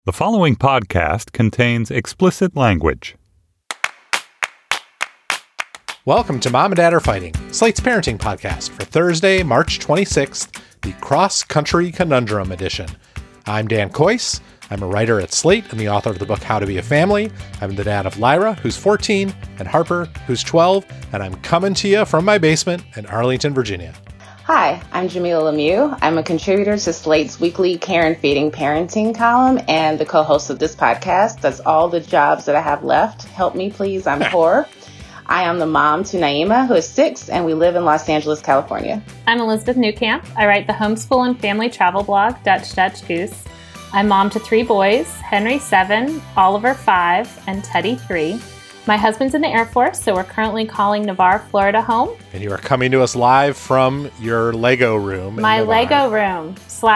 The following podcast contains explicit language. Welcome to Mom and Dad Are Fighting, Slate's parenting podcast for Thursday, March 26th, the Cross Country Conundrum edition. I'm Dan Kois. I'm a writer at Slate and the author of the book How to Be a Family. I'm the dad of Lyra, who's 14, and Harper, who's 12, and I'm coming to you from my basement in Arlington, Virginia. Hi, I'm Jamila Lemieux. I'm a contributor to Slate's weekly Care and Feeding Parenting column and the co-host of this podcast. That's all the jobs that I have left. Help me, please. I'm poor. I am the mom to Naima, who is 6, and we live in Los Angeles, California. I'm Elizabeth Newcamp. I write the homeschool and family travel blog, Dutch Goose. I'm mom to 3 boys, Henry 7, Oliver 5, and Teddy 3. My husband's in the Air Force, so we're currently calling Navarre, Florida home. And you are coming to us live from your Lego room. My Lego room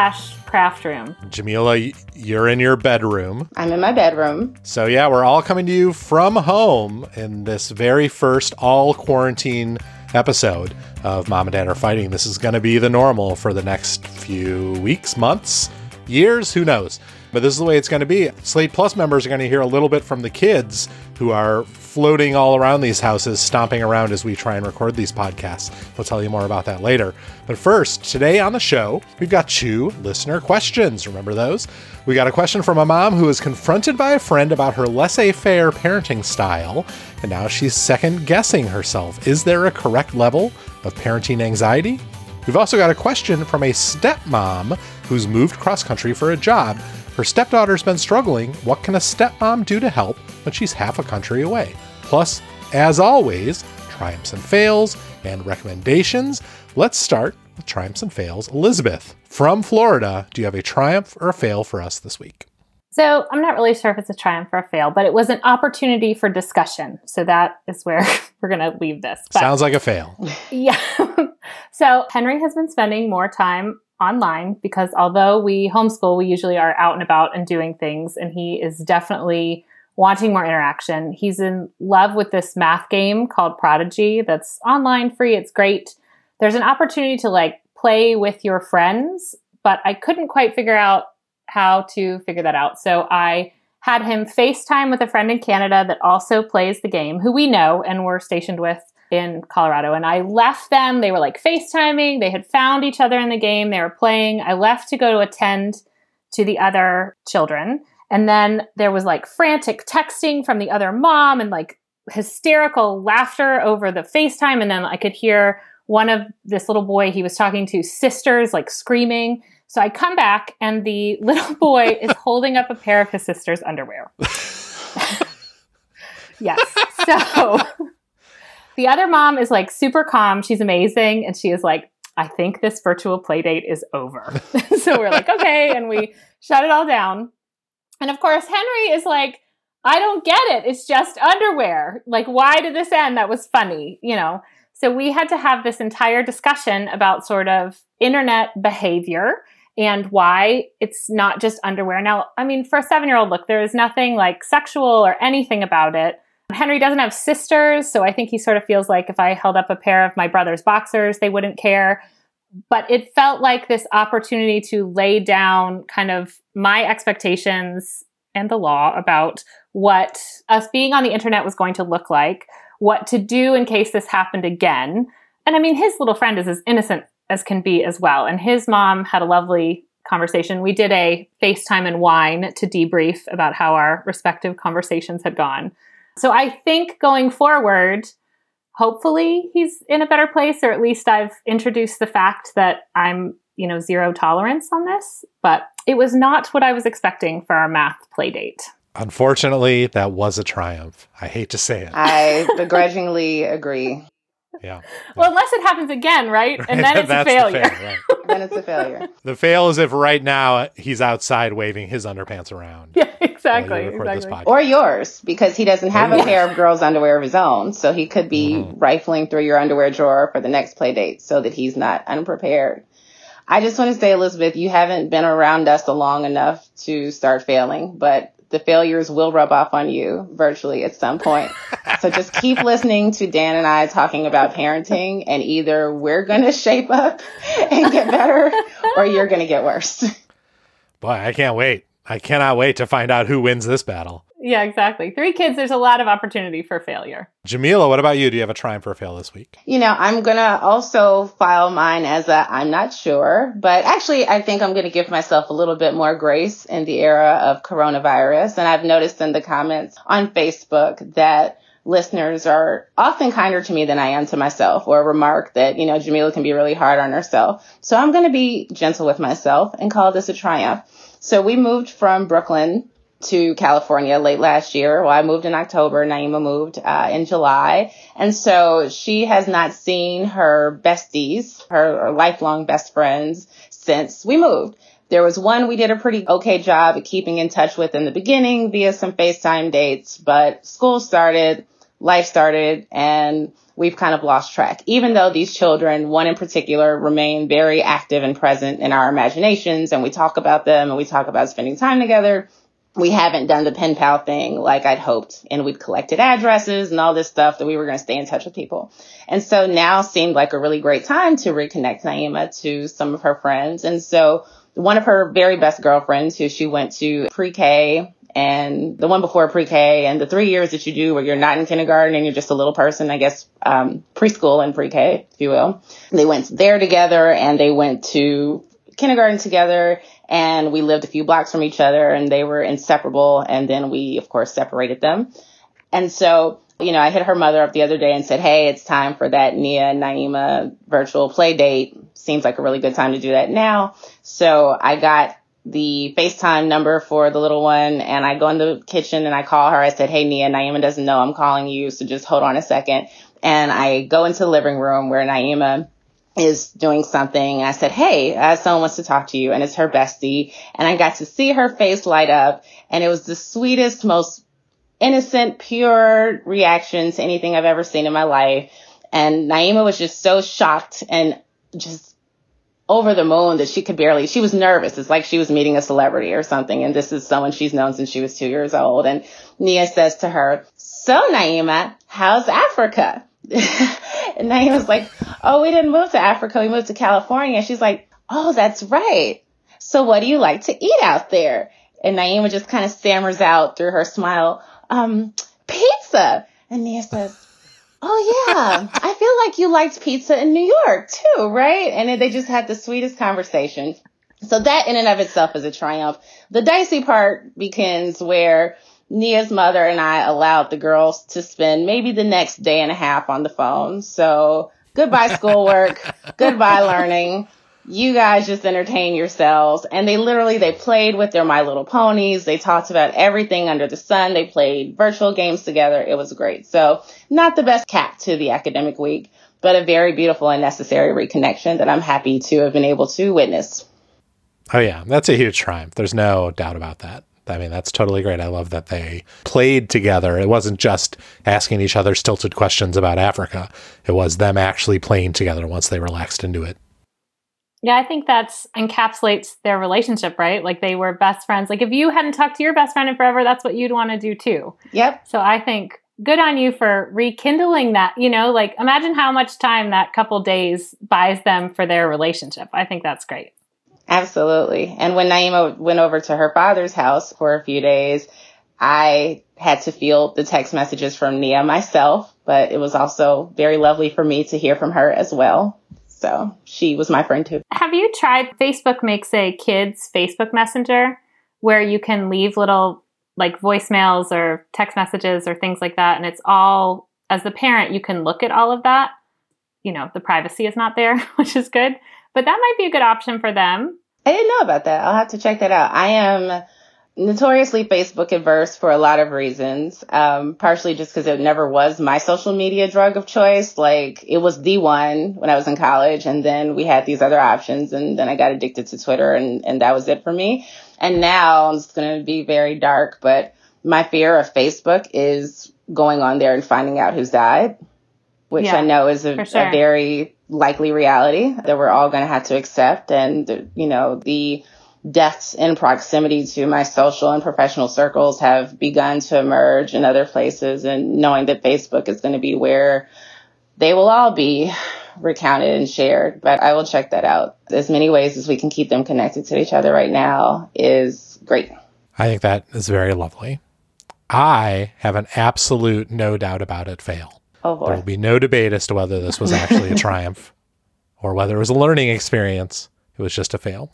/ craft room. Jamila, you're in your bedroom. I'm in my bedroom. So yeah, we're all coming to you from home in this very first all quarantine episode of Mom and Dad Are Fighting. This is going to be the normal for the next few weeks, months, years, who knows? But this is the way it's going to be. Slate Plus members are going to hear a little bit from the kids who are floating all around these houses, stomping around as we try and record these podcasts. We'll tell you more about that later. But first, today on the show, we've got 2 listener questions. Remember those? We got a question from a mom who was confronted by a friend about her laissez-faire parenting style, and now she's second-guessing herself. Is there a correct level of parenting anxiety? We've also got a question from a stepmom who's moved cross-country for a job. Her stepdaughter's been struggling. What can a stepmom do to help when she's half a country away? Plus, as always, triumphs and fails and recommendations. Let's start with triumphs and fails. Elizabeth, from Florida, do you have a triumph or a fail for us this week? So I'm not really sure if it's a triumph or a fail, but it was an opportunity for discussion. So that is where we're going to leave this. But, sounds like a fail. Yeah. So Henry has been spending more time online because although we homeschool, we usually are out and about and doing things. And he is definitely wanting more interaction. He's in love with this math game called Prodigy that's online, free. It's great. There's an opportunity to play with your friends, but I couldn't quite figure out how to figure that out. So I had him FaceTime with a friend in Canada that also plays the game, who we know and we're stationed with in Colorado. And I left them. They were FaceTiming. They had found each other in the game. They were playing. I left to go to attend to the other children. And then there was frantic texting from the other mom and hysterical laughter over the FaceTime. And then I could hear one of this little boy he was talking to sisters screaming. So I come back and the little boy is holding up a pair of his sister's underwear. Yes. So the other mom is super calm. She's amazing. And she is I think this virtual play date is over. So we're okay. And we shut it all down. And of course, Henry is I don't get it. It's just underwear. Why did this end? That was funny, So we had to have this entire discussion about sort of internet behavior and why it's not just underwear. Now, for a 7-year-old, look, there is nothing sexual or anything about it. Henry doesn't have sisters, so I think he sort of feels if I held up a pair of my brother's boxers, they wouldn't care. But it felt like this opportunity to lay down kind of my expectations and the law about what us being on the internet was going to look like, what to do in case this happened again. And his little friend is as innocent as can be as well. And his mom had a lovely conversation. We did a FaceTime and wine to debrief about how our respective conversations had gone. So I think going forward, hopefully he's in a better place, or at least I've introduced the fact that I'm, zero tolerance on this. But it was not what I was expecting for our math play date. Unfortunately, that was a triumph. I hate to say it. I begrudgingly agree. Yeah. Well, unless it happens again, right? And then it's a failure. Right. Then it's a failure. The fail is if right now he's outside waving his underpants around. Yeah, exactly. Or yours, because he doesn't have a pair of girls' underwear of his own. So he could be rifling through your underwear drawer for the next play date so that he's not unprepared. I just want to say, Elizabeth, you haven't been around us long enough to start failing, but the failures will rub off on you virtually at some point. So just keep listening to Dan and I talking about parenting, and either we're going to shape up and get better or you're going to get worse. Boy, I can't wait. I cannot wait to find out who wins this battle. Yeah, exactly. 3 kids, there's a lot of opportunity for failure. Jamila, what about you? Do you have a triumph or fail this week? I'm going to also file mine as I'm not sure, but actually I think I'm going to give myself a little bit more grace in the era of coronavirus. And I've noticed in the comments on Facebook that listeners are often kinder to me than I am to myself, or remark that, Jamila can be really hard on herself. So I'm going to be gentle with myself and call this a triumph. So we moved from Brooklyn to California late last year. Well, I moved in October. Naima moved in July. And so she has not seen her besties, her lifelong best friends, since we moved. There was one we did a pretty okay job at keeping in touch with in the beginning via some FaceTime dates, but school started, life started, and we've kind of lost track. Even though these children, one in particular, remain very active and present in our imaginations, and we talk about them and we talk about spending time together, we haven't done the pen pal thing like I'd hoped. And we'd collected addresses and all this stuff that we were going to stay in touch with people. And so now seemed like a really great time to reconnect Naima to some of her friends. And so one of her very best girlfriends, who she went to pre-K and the one before pre-K and the 3 years that you do where you're not in kindergarten and you're just a little person, I guess, preschool and pre-K, if you will. They went there together and they went to kindergarten together, and we lived a few blocks from each other, and they were inseparable. And then we, of course, separated them. And so, I hit her mother up the other day and said, hey, it's time for that Nia and Naima virtual play date. Seems like a really good time to do that now. So I got the FaceTime number for the little one, and I go in the kitchen and I call her. I said, hey, Nia, Naima doesn't know I'm calling you, so just hold on a second. And I go into the living room where Naima is doing something. I said, hey, someone wants to talk to you. And it's her bestie. And I got to see her face light up. And it was the sweetest, most innocent, pure reaction to anything I've ever seen in my life. And Naima was just so shocked and just over the moon that she was nervous. It's like she was meeting a celebrity or something. And this is someone she's known since she was 2 years old. And Nia says to her, so Naima, how's Africa? And Naima was like, oh, we didn't move to Africa. We moved to California. She's like, oh, that's right. So what do you like to eat out there? And Naima just kind of stammers out through her smile, pizza. And Nia says, oh, yeah, I feel like you liked pizza in New York, too, right? And then they just had the sweetest conversation. So that in and of itself is a triumph. The dicey part begins where Nia's mother and I allowed the girls to spend maybe the next day and a half on the phone. So goodbye schoolwork, goodbye learning. You guys just entertain yourselves. And they played with their My Little Ponies. They talked about everything under the sun. They played virtual games together. It was great. So not the best cap to the academic week, but a very beautiful and necessary reconnection that I'm happy to have been able to witness. Oh yeah, that's a huge triumph. There's no doubt about that. I mean, that's totally great. I love that they played together. It wasn't just asking each other stilted questions about Africa. It was them actually playing together once they relaxed into it. Yeah, I think that encapsulates their relationship, right? Like they were best friends. Like if you hadn't talked to your best friend in forever, that's what you'd want to do too. Yep. So I think good on you for rekindling that, like imagine how much time that couple days buys them for their relationship. I think that's great. Absolutely. And when Naima went over to her father's house for a few days, I had to field the text messages from Nia myself, but it was also very lovely for me to hear from her as well. So she was my friend too. Have you tried, Facebook makes a kids Facebook Messenger where you can leave little like voicemails or text messages or things like that. And it's all, as the parent, you can look at all of that. The privacy is not there, which is good. But that might be a good option for them. I didn't know about that. I'll have to check that out. I am notoriously Facebook adverse for a lot of reasons, partially just because it never was my social media drug of choice. Like it was the one when I was in college, and then we had these other options, and then I got addicted to Twitter, and that was it for me. And now it's going to be very dark, but my fear of Facebook is going on there and finding out who's died, which I know is a very likely reality that we're all going to have to accept. And, the deaths in proximity to my social and professional circles have begun to emerge in other places. And knowing that Facebook is going to be where they will all be recounted and shared. But I will check that out. As many ways as we can keep them connected to each other right now is great. I think that is very lovely. I have an absolute no doubt about it fail. Oh, There will Lord. be no debate as to whether this was actually a triumph or whether it was a learning experience. It was just a fail.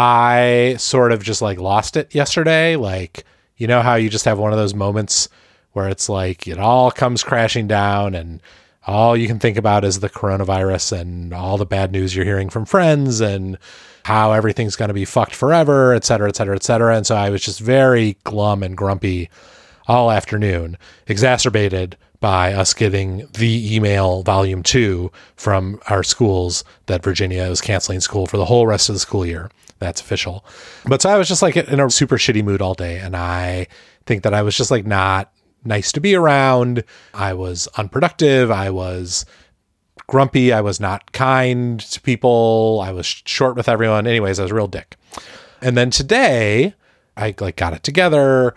I sort of just like lost it yesterday. Like, you know how you just have one of those moments where it's like it all comes crashing down and all you can think about is the coronavirus and all the bad news you're hearing from friends and how everything's going to be fucked forever, et cetera, et cetera, et cetera. And so I was just very glum and grumpy all afternoon, exacerbated by us getting the email volume 2 from our schools that Virginia is canceling school for the whole rest of the school year. That's official. But so I was just like in a super shitty mood all day. And I think that I was just like not nice to be around. I was unproductive. I was grumpy. I was not kind to people. I was short with everyone. Anyways, I was a real dick. And then today I like got it together.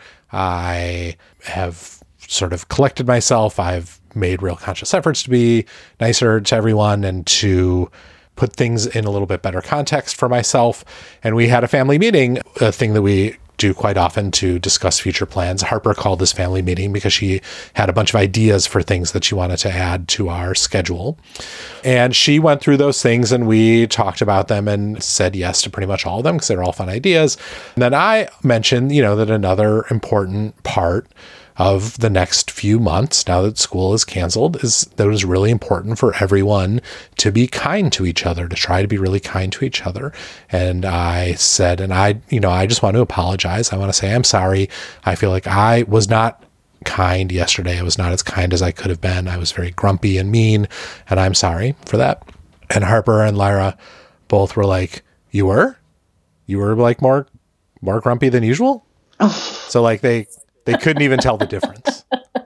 I have sort of collected myself. I've made real conscious efforts to be nicer to everyone and to put things in a little bit better context for myself. And we had a family meeting, a thing that we do quite often to discuss future plans. Harper called this family meeting because she had a bunch of ideas for things that she wanted to add to our schedule. And she went through those things and we talked about them and said yes to pretty much all of them because they're all fun ideas. And then I mentioned, that another important part of the next few months, now that school is canceled, is that it was really important for everyone to be kind to each other, to try to be really kind to each other. And I said, and I just want to apologize. I want to say I'm sorry. I feel like I was not kind yesterday. I was not as kind as I could have been. I was very grumpy and mean, and I'm sorry for that. And Harper and Lyra both were like, you were like more grumpy than usual? So like they couldn't even tell the difference.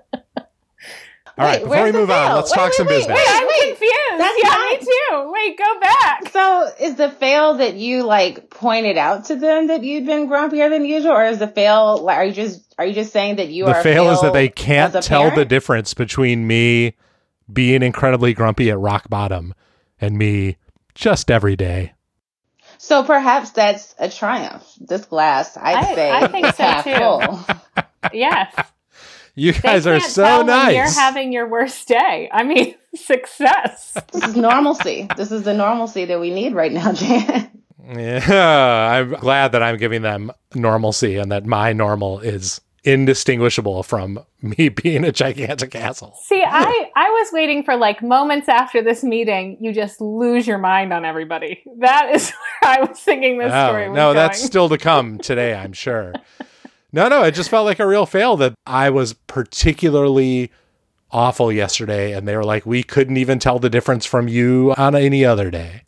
All right, before we move on, let's talk some business. Wait, I'm confused. That's me too. Wait, go back. So is the fail that you like pointed out to them that you'd been grumpier than usual, or is the fail like are you just saying that you the are fail is that they can't as a tell the parent? difference between me being incredibly grumpy at rock bottom and me just every day. So perhaps that's a triumph. This glass, I'd say, I think is so, half too. full. Yes. You guys They are can't so tell when nice. You're having your worst day. I mean, success. This is normalcy. This is the normalcy that we need right now, Jan. Yeah, I'm glad that I'm giving them normalcy and that my normal is indistinguishable from me being a gigantic asshole. See, I was waiting for like moments after this meeting, you just lose your mind on everybody. That is where I was thinking this story was going. That's still to come today, I'm sure. No, it just felt like a real fail that I was particularly awful yesterday, and they were like, we couldn't even tell the difference from you on any other day.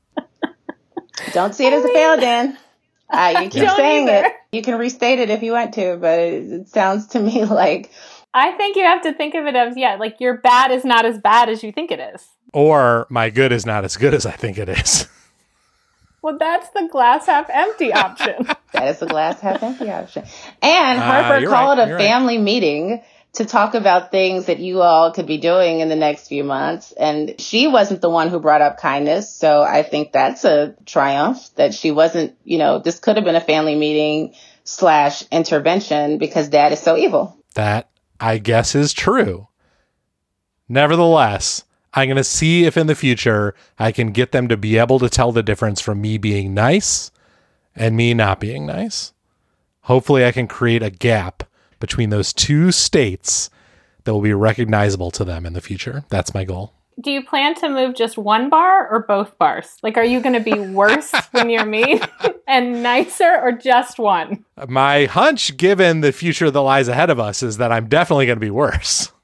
Don't see it as a fail, Dan. You keep Don't saying either. it. You can restate it if you want to, but it sounds to me like I think you have to think of it as, like your bad is not as bad as you think it is. Or my good is not as good as I think it is. Well, that's the glass half empty option. that is the glass half empty option. And Harper you're called right, a you're family meeting to talk about things that you all could be doing in the next few months. And she wasn't the one who brought up kindness. So I think that's a triumph that she wasn't, this could have been a family meeting / intervention because Dad is so evil. That, I guess, is true. Nevertheless, I'm going to see if in the future I can get them to be able to tell the difference from me being nice and me not being nice. Hopefully I can create a gap between those two states that will be recognizable to them in the future. That's my goal. Do you plan to move just one bar or both bars? Like, are you going to be worse when you're mean and nicer, or just one? My hunch, given the future that lies ahead of us, is that I'm definitely going to be worse.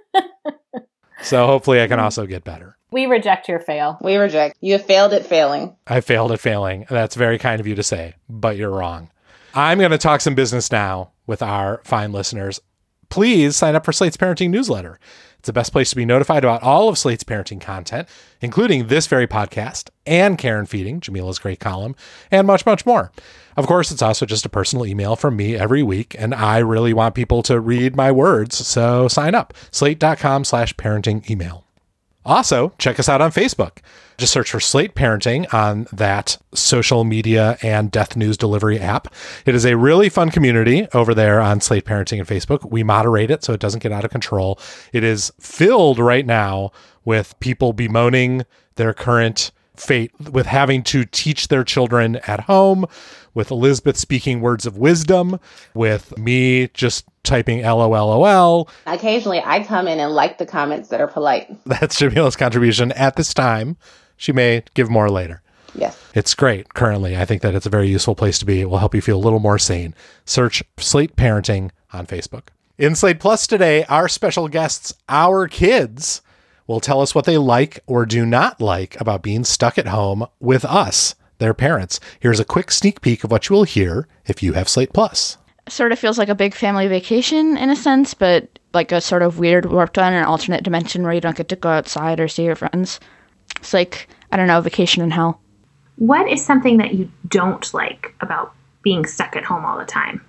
So hopefully I can also get better. We reject your fail. We reject. You have failed at failing. I failed at failing. That's very kind of you to say, but you're wrong. I'm going to talk some business now with our fine listeners. Please sign up for Slate's Parenting Newsletter. It's the best place to be notified about all of Slate's parenting content, including this very podcast and Karen Feeding, Jamila's great column, and much, much more. Of course, it's also just a personal email from me every week, and I really want people to read my words, so sign up. Slate.com/parenting email. Also, check us out on Facebook. Just search for Slate Parenting on that social media and death news delivery app. It is a really fun community over there on Slate Parenting and Facebook. We moderate it so it doesn't get out of control. It is filled right now with people bemoaning their current fate with having to teach their children at home, with Elizabeth speaking words of wisdom, with me just typing LOLOL. Occasionally, I come in and like the comments that are polite. That's Jamila's contribution at this time. She may give more later. Yes. It's great currently. I think that it's a very useful place to be. It will help you feel a little more sane. Search Slate Parenting on Facebook. In Slate Plus today, our special guests, our kids, will tell us what they like or do not like about being stuck at home with us, their parents. Here's a quick sneak peek of what you will hear if you have Slate Plus. Sort of feels like a big family vacation in a sense, but like a sort of weird warped on an alternate dimension where you don't get to go outside or see your friends. It's like, I don't know, vacation in hell. What is something that you don't like about being stuck at home all the time?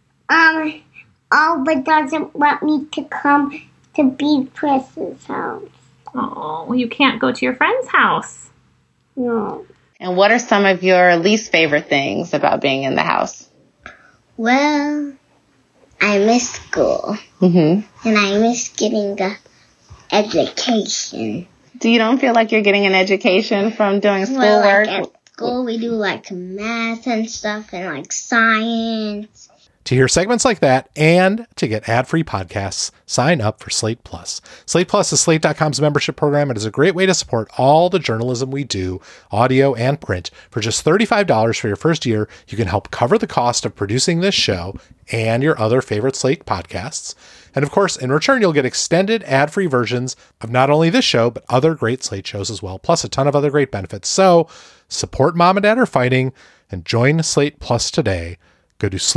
Alba doesn't want me to come to Beatrice's house. Oh, well, you can't go to your friend's house. No. And what are some of your least favorite things about being in the house? Well, I miss school. Mm-hmm. And I miss getting an education. Do you don't feel like you're getting an education from doing schoolwork? Well, like at school we do like math and stuff and like science. To hear segments like that and to get ad-free podcasts, sign up for Slate Plus. Slate Plus is Slate.com's membership program. It is a great way to support all the journalism we do, audio and print. For just $35 for your first year, you can help cover the cost of producing this show and your other favorite Slate podcasts. And of course, in return, you'll get extended ad-free versions of not only this show, but other great Slate shows as well, plus a ton of other great benefits. So support Mom and Dad Are Fighting and join Slate Plus today. Go to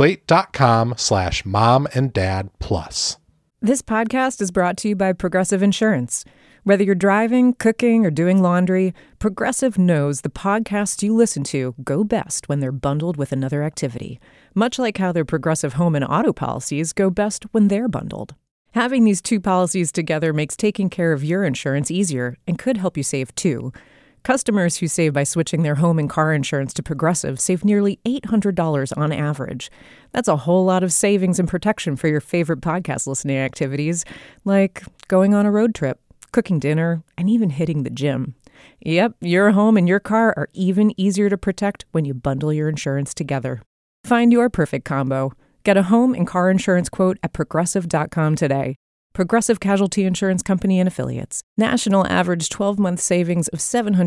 slate.com/momanddadplus. This podcast is brought to you by Progressive Insurance. Whether you're driving, cooking, or doing laundry, Progressive knows the podcasts you listen to go best when they're bundled with another activity, much like how their Progressive home and auto policies go best when they're bundled. Having these two policies together makes taking care of your insurance easier and could help you save too. Customers who save by switching their home and car insurance to Progressive save nearly $800 on average. That's a whole lot of savings and protection for your favorite podcast listening activities, like going on a road trip, cooking dinner, and even hitting the gym. Yep, your home and your car are even easier to protect when you bundle your insurance together. Find your perfect combo. Get a home and car insurance quote at Progressive.com today. Progressive Casualty Insurance Company and Affiliates. National average 12-month savings of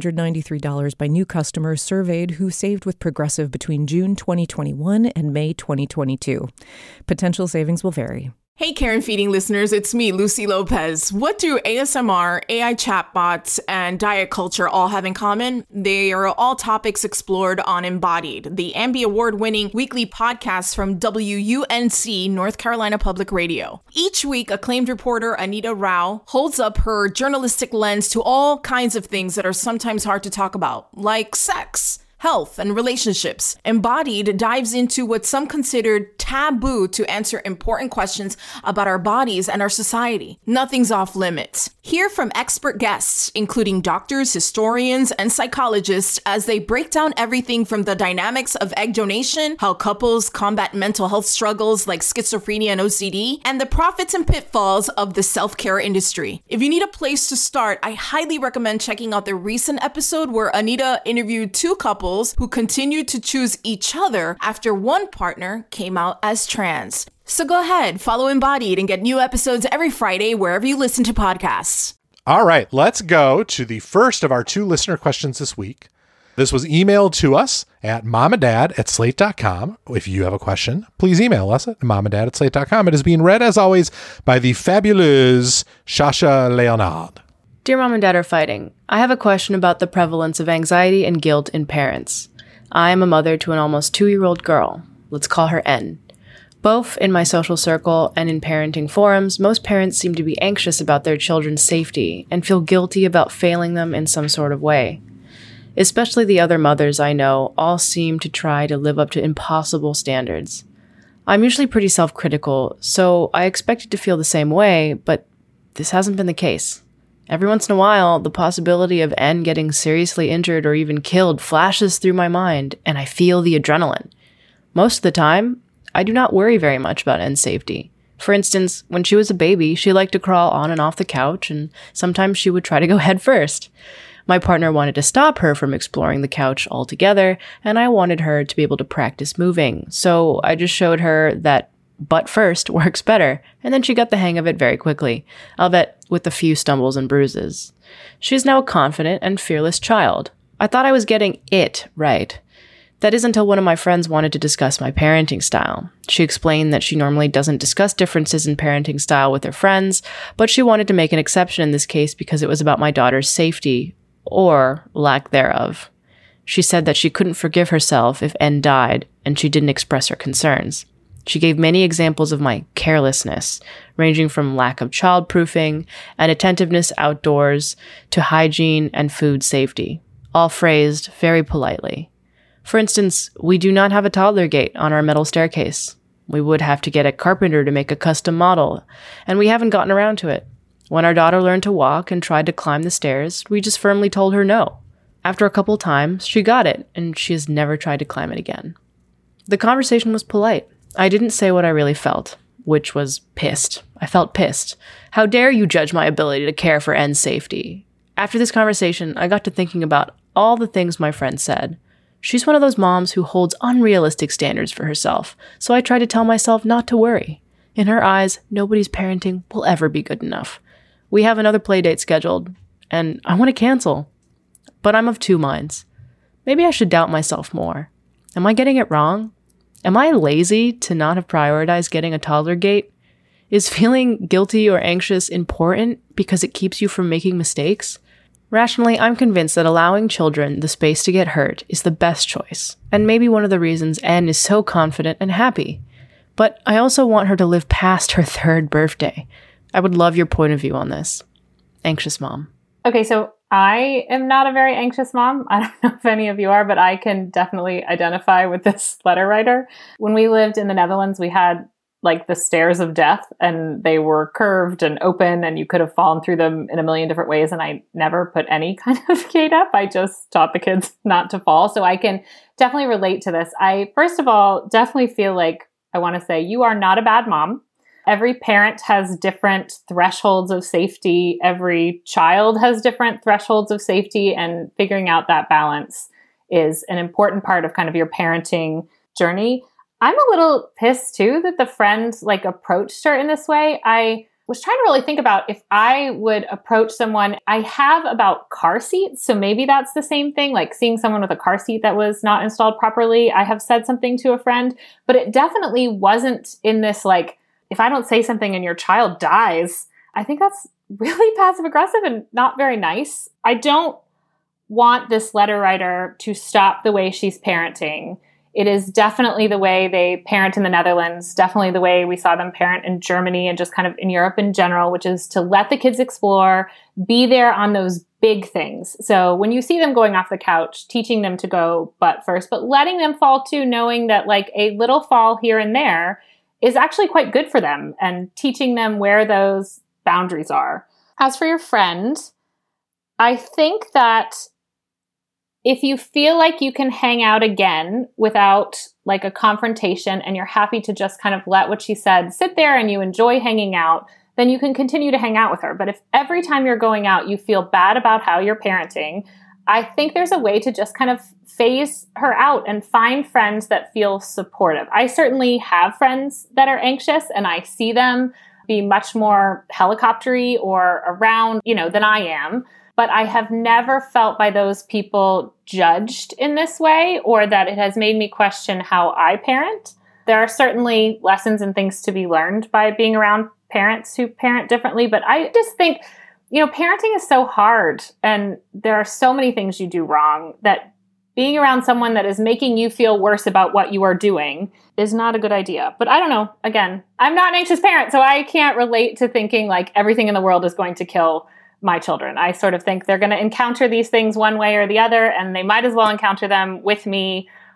$793 by new customers surveyed who saved with Progressive between June 2021 and May 2022. Potential savings will vary. Hey, Karen Feeding listeners, it's me, Lucy Lopez. What do ASMR, AI chatbots, and diet culture all have in common? They are all topics explored on Embodied, the Ambie Award-winning weekly podcast from WUNC, North Carolina Public Radio. Each week, acclaimed reporter Anita Rao holds up her journalistic lens to all kinds of things that are sometimes hard to talk about, like sex, health, and relationships. Embodied dives into what some considered taboo to answer important questions about our bodies and our society. Nothing's off limits. Hear from expert guests, including doctors, historians, and psychologists, as they break down everything from the dynamics of egg donation, how couples combat mental health struggles like schizophrenia and OCD, and the profits and pitfalls of the self-care industry. If you need a place to start, I highly recommend checking out the recent episode where Anita interviewed two couples who continued to choose each other after one partner came out as trans. So go ahead, follow Embodied and get new episodes every Friday wherever you listen to podcasts. All right, let's go to the first of our two listener questions this week. This was emailed to us at momanddad@slate.com. If you have a question, please email us at momanddad@slate.com. It is being read, as always, by the fabulous Shasha Leonard. Dear Mom and Dad Are Fighting, I have a question about the prevalence of anxiety and guilt in parents. I am a mother to an almost 2-year-old girl. Let's call her N. Both in my social circle and in parenting forums, most parents seem to be anxious about their children's safety and feel guilty about failing them in some sort of way. Especially the other mothers I know all seem to try to live up to impossible standards. I'm usually pretty self-critical, so I expected to feel the same way, but this hasn't been the case. Every once in a while, the possibility of N getting seriously injured or even killed flashes through my mind, and I feel the adrenaline. Most of the time, I do not worry very much about N's safety. For instance, when she was a baby, she liked to crawl on and off the couch, and sometimes she would try to go head first. My partner wanted to stop her from exploring the couch altogether, and I wanted her to be able to practice moving, so I just showed her that butt first works better, and then she got the hang of it very quickly, albeit with a few stumbles and bruises. She is now a confident and fearless child. I thought I was getting it right. That is until one of my friends wanted to discuss my parenting style. She explained that she normally doesn't discuss differences in parenting style with her friends, but she wanted to make an exception in this case because it was about my daughter's safety, or lack thereof. She said that she couldn't forgive herself if N died, and she didn't express her concerns. She gave many examples of my carelessness, ranging from lack of childproofing and attentiveness outdoors to hygiene and food safety, all phrased very politely. For instance, we do not have a toddler gate on our metal staircase. We would have to get a carpenter to make a custom model, and we haven't gotten around to it. When our daughter learned to walk and tried to climb the stairs, we just firmly told her no. After a couple times, she got it, and she has never tried to climb it again. The conversation was polite. I didn't say what I really felt, which was pissed. I felt pissed. How dare you judge my ability to care for N's safety? After this conversation, I got to thinking about all the things my friend said. She's one of those moms who holds unrealistic standards for herself, so I try to tell myself not to worry. In her eyes, nobody's parenting will ever be good enough. We have another play date scheduled, and I want to cancel. But I'm of two minds. Maybe I should doubt myself more. Am I getting it wrong? Am I lazy to not have prioritized getting a toddler gate? Is feeling guilty or anxious important because it keeps you from making mistakes? Rationally, I'm convinced that allowing children the space to get hurt is the best choice, and maybe one of the reasons N is so confident and happy. But I also want her to live past her 3rd birthday. I would love your point of view on this. Anxious mom. Okay, so I am not a very anxious mom. I don't know if any of you are, but I can definitely identify with this letter writer. When we lived in the Netherlands, we had like the stairs of death, and they were curved and open, and you could have fallen through them in a million different ways. And I never put any kind of gate up. I just taught the kids not to fall. So I can definitely relate to this. I, first of all, definitely feel like I want to say you are not a bad mom. Every parent has different thresholds of safety. Every child has different thresholds of safety, and figuring out that balance is an important part of kind of your parenting journey. I'm a little pissed too that the friend like approached her in this way. I was trying to really think about if I would approach someone. I have about car seats, so maybe that's the same thing, like seeing someone with a car seat that was not installed properly. I have said something to a friend, but it definitely wasn't in this like, if I don't say something and your child dies. I think that's really passive aggressive and not very nice. I don't want this letter writer to stop the way she's parenting. It is definitely the way they parent in the Netherlands, definitely the way we saw them parent in Germany and just kind of in Europe in general, which is to let the kids explore, be there on those big things. So when you see them going off the couch, teaching them to go butt first, but letting them fall too, knowing that like a little fall here and there is actually quite good for them, and teaching them where those boundaries are. As for your friend, I think that if you feel like you can hang out again without like a confrontation, and you're happy to just kind of let what she said sit there and you enjoy hanging out, then you can continue to hang out with her. But if every time you're going out, you feel bad about how you're parenting, I think there's a way to just kind of phase her out and find friends that feel supportive. I certainly have friends that are anxious, and I see them be much more helicoptery or around, than I am. But I have never felt by those people judged in this way, or that it has made me question how I parent. There are certainly lessons and things to be learned by being around parents who parent differently. But I just think, parenting is so hard, and there are so many things you do wrong that being around someone that is making you feel worse about what you are doing is not a good idea. But I don't know. Again, I'm not an anxious parent, so I can't relate to thinking like everything in the world is going to kill my children. I sort of think they're going to encounter these things one way or the other, and they might as well encounter them with me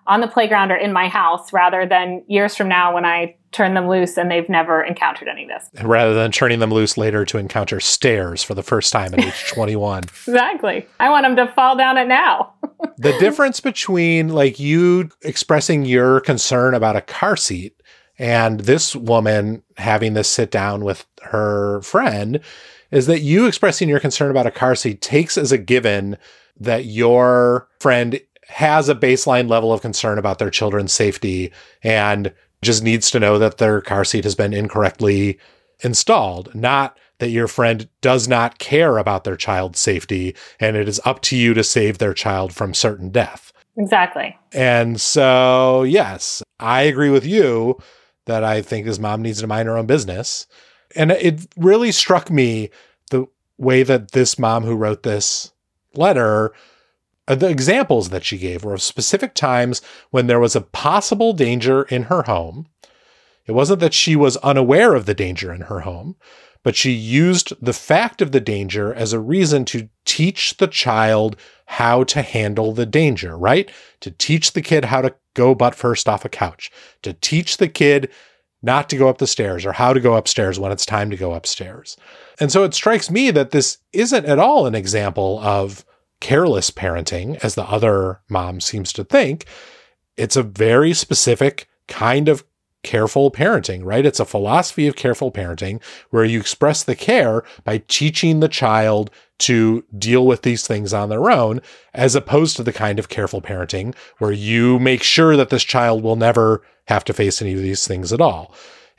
on the playground or in my house rather than years from now when I turn them loose and they've never encountered any of this. Rather than turning them loose later to encounter stairs for the first time at age 21. Exactly. I want them to fall down it now. The difference between like you expressing your concern about a car seat and this woman having this sit down with her friend is that you expressing your concern about a car seat takes as a given that your friend has a baseline level of concern about their children's safety and just needs to know that their car seat has been incorrectly installed, not that your friend does not care about their child's safety and it is up to you to save their child from certain death. Exactly. And so, yes, I agree with you that I think this mom needs to mind her own business. And it really struck me the way that this mom who wrote this letter, the examples that she gave were of specific times when there was a possible danger in her home. It wasn't that she was unaware of the danger in her home, but she used the fact of the danger as a reason to teach the child how to handle the danger, right? To teach the kid how to go butt first off a couch, to teach the kid not to go up the stairs or how to go upstairs when it's time to go upstairs. And so it strikes me that this isn't at all an example of careless parenting, as the other mom seems to think. It's a very specific kind of careful parenting, right? It's a philosophy of careful parenting where you express the care by teaching the child to deal with these things on their own, as opposed to the kind of careful parenting where you make sure that this child will never have to face any of these things at all.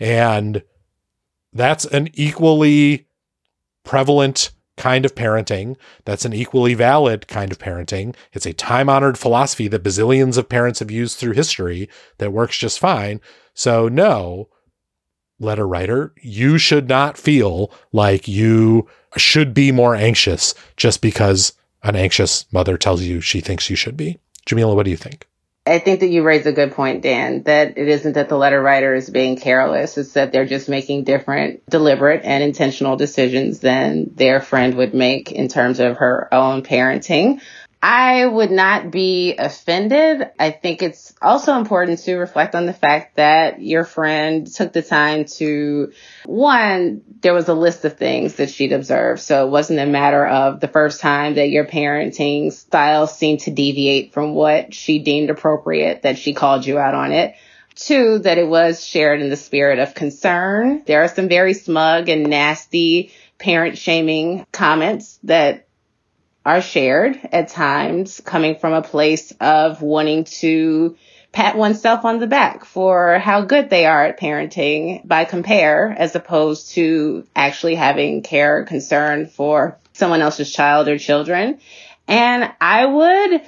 And that's an equally prevalent kind of parenting. That's an equally valid kind of parenting. It's a time-honored philosophy that bazillions of parents have used through history that works just fine. So no, letter writer, you should not feel like you should be more anxious just because an anxious mother tells you she thinks you should be. Jamila, what do you think? I think that you raise a good point, Dan, that it isn't that the letter writer is being careless. It's that they're just making different, deliberate and intentional decisions than their friend would make in terms of her own parenting. I would not be offended. I think it's also important to reflect on the fact that your friend took the time to, one, there was a list of things that she'd observed. So it wasn't a matter of the first time that your parenting style seemed to deviate from what she deemed appropriate, that she called you out on it. Two, that it was shared in the spirit of concern. There are some very smug and nasty parent shaming comments that are shared at times, coming from a place of wanting to pat oneself on the back for how good they are at parenting by compare, as opposed to actually having care or concern for someone else's child or children. And I would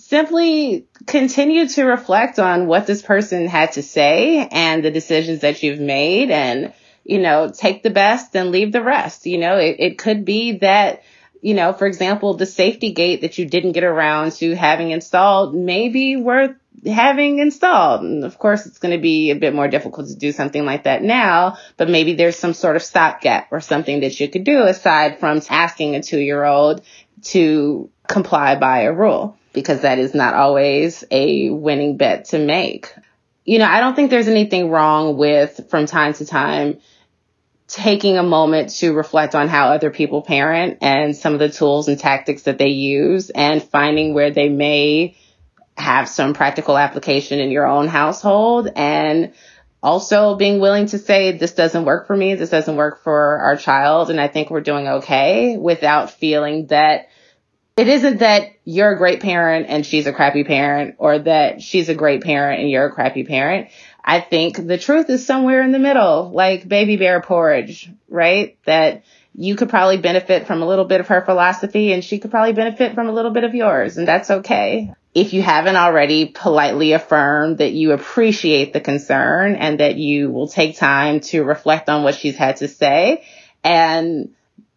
simply continue to reflect on what this person had to say and the decisions that you've made, and, take the best and leave the rest. It could be that, for example, the safety gate that you didn't get around to having installed may be worth having installed. And of course, it's going to be a bit more difficult to do something like that now, but maybe there's some sort of stopgap or something that you could do aside from asking a 2-year-old to comply by a rule, because that is not always a winning bet to make. I don't think there's anything wrong with, from time to time, taking a moment to reflect on how other people parent and some of the tools and tactics that they use, and finding where they may have some practical application in your own household, and also being willing to say, this doesn't work for me, this doesn't work for our child, and I think we're doing okay, without feeling that it isn't that you're a great parent and she's a crappy parent, or that she's a great parent and you're a crappy parent. I think the truth is somewhere in the middle, like baby bear porridge, right? That you could probably benefit from a little bit of her philosophy and she could probably benefit from a little bit of yours. And that's okay. If you haven't already politely affirmed that you appreciate the concern and that you will take time to reflect on what she's had to say. And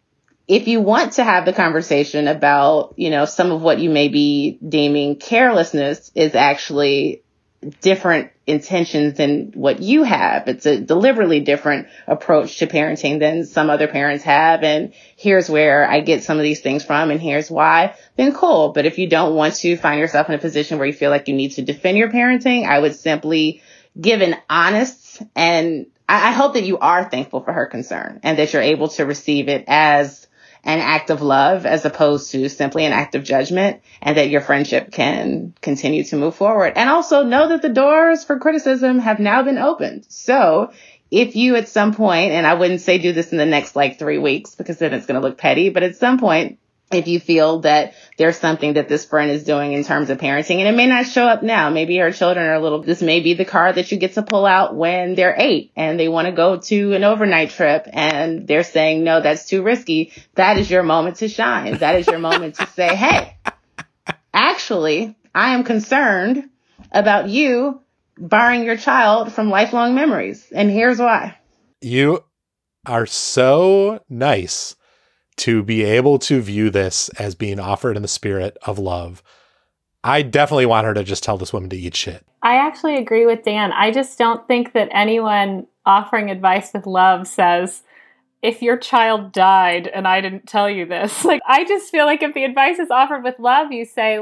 if you want to have the conversation about, some of what you may be deeming carelessness is actually different intentions than what you have. It's a deliberately different approach to parenting than some other parents have. And here's where I get some of these things from, and here's why, then cool. But if you don't want to find yourself in a position where you feel like you need to defend your parenting, I would simply give an honest, and I hope that you are thankful for her concern and that you're able to receive it as an act of love as opposed to simply an act of judgment, and that your friendship can continue to move forward. And also know that the doors for criticism have now been opened. So if you at some point, and I wouldn't say do this in the next 3 weeks because then it's going to look petty, but at some point, if you feel that there's something that this friend is doing in terms of parenting, and it may not show up now, maybe her children are this may be the card that you get to pull out when they're 8 and they want to go to an overnight trip and they're saying, no, that's too risky. That is your moment to shine. That is your moment to say, hey, actually, I am concerned about you barring your child from lifelong memories. And here's why. You are so nice to be able to view this as being offered in the spirit of love. I definitely want her to just tell this woman to eat shit. I actually agree with Dan. I just don't think that anyone offering advice with love says, if your child died and I didn't tell you this. I just feel like if the advice is offered with love, you say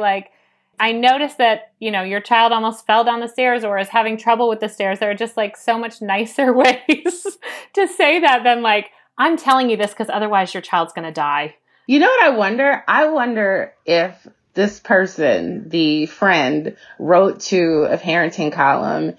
I noticed that, your child almost fell down the stairs or is having trouble with the stairs. There are just so much nicer ways to say that than I'm telling you this because otherwise your child's going to die. You know what I wonder? I wonder if this person, the friend, wrote to a parenting column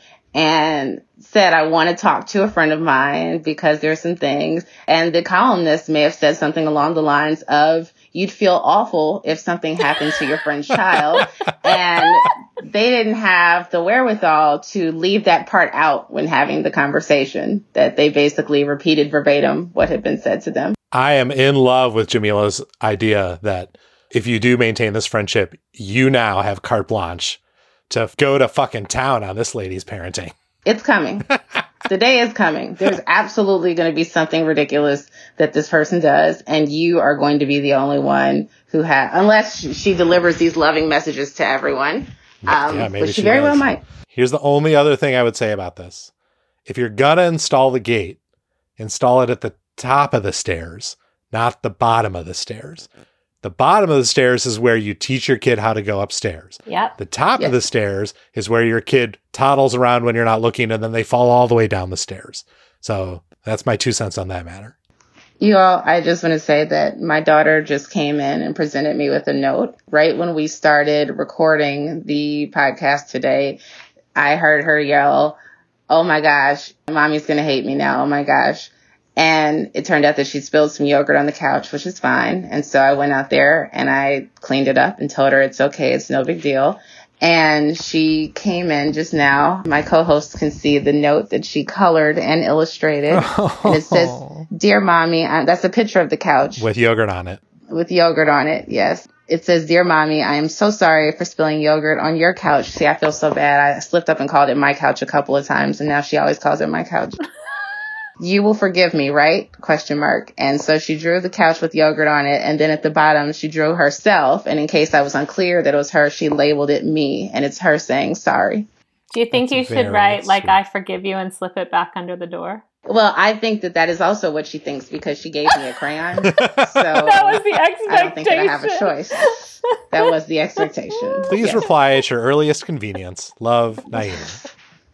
and said, I want to talk to a friend of mine because there's some things. And the columnist may have said something along the lines of, you'd feel awful if something happened to your friend's child. And they didn't have the wherewithal to leave that part out when having the conversation, that they basically repeated verbatim what had been said to them. I am in love with Jamila's idea that if you do maintain this friendship, you now have carte blanche to go to fucking town on this lady's parenting. It's coming. The day is coming. There's absolutely going to be something ridiculous that this person does, and you are going to be the only one who unless she delivers these loving messages to everyone. Maybe but she very well might. Here's the only other thing I would say about this. If you're going to install the gate, install it at the top of the stairs, not the bottom of the stairs. The bottom of the stairs is where you teach your kid how to go upstairs. Yep. The top of the stairs is where your kid toddles around when you're not looking, and then they fall all the way down the stairs. So that's my 2 cents on that matter. You all, I just want to say that my daughter just came in and presented me with a note. Right when we started recording the podcast today, I heard her yell, oh my gosh, mommy's going to hate me now. Oh my gosh. And it turned out that she spilled some yogurt on the couch, which is fine. And so I went out there and I cleaned it up and told her it's okay. It's no big deal. And she came in just now. My co-hosts can see the note that she colored and illustrated. And it says, Dear Mommy, that's a picture of the couch. With yogurt on it. With yogurt on it, yes. It says, Dear Mommy, I am so sorry for spilling yogurt on your couch. See, I feel so bad. I slipped up and called it my couch a couple of times, and now she always calls it my couch. You will forgive me, right? ? And so she drew the couch with yogurt on it. And then at the bottom, she drew herself. And in case I was unclear that it was her, she labeled it me. And it's her saying sorry. Do you think you should write, I forgive you and slip it back under the door? Well, I think that is also what she thinks because she gave me a crayon. So that was the expectation. I don't think that I have a choice. That was the expectation. Please reply at your earliest convenience. Love, Naima.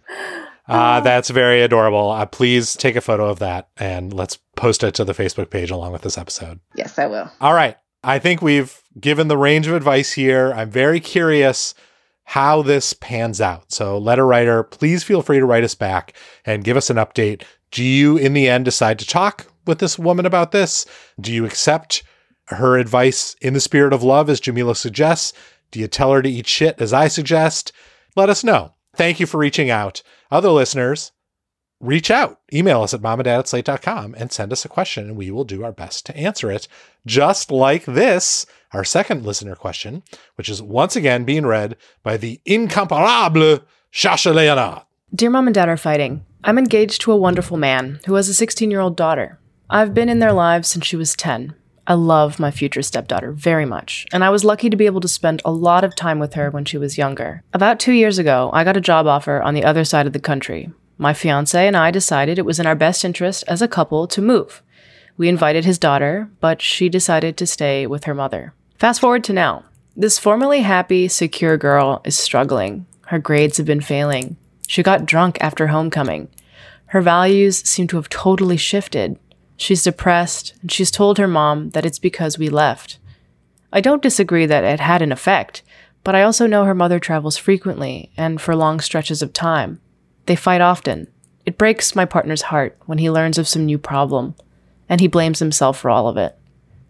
That's very adorable. Please take a photo of that and let's post it to the Facebook page along with this episode. Yes, I will. All right. I think we've given the range of advice here. I'm very curious how this pans out. So letter writer, please feel free to write us back and give us an update. Do you, in the end, decide to talk with this woman about this? Do you accept her advice in the spirit of love, as Jamila suggests? Do you tell her to eat shit, as I suggest? Let us know. Thank you for reaching out. Other listeners, reach out. Email us at momanddad@slate.com and send us a question, and we will do our best to answer it. Just like this, our second listener question, which is once again being read by the incomparable Shasha Leonard. Dear Mom and Dad Are Fighting, I'm engaged to a wonderful man who has a 16-year-old daughter. I've been in their lives since she was 10. I love my future stepdaughter very much, and I was lucky to be able to spend a lot of time with her when she was younger. About 2 years ago, I got a job offer on the other side of the country. My fiancé and I decided it was in our best interest as a couple to move. We invited his daughter, but she decided to stay with her mother. Fast forward to now. This formerly happy, secure girl is struggling. Her grades have been failing. She got drunk after homecoming. Her values seem to have totally shifted. She's depressed, and she's told her mom that it's because we left. I don't disagree that it had an effect, but I also know her mother travels frequently and for long stretches of time. They fight often. It breaks my partner's heart when he learns of some new problem, and he blames himself for all of it.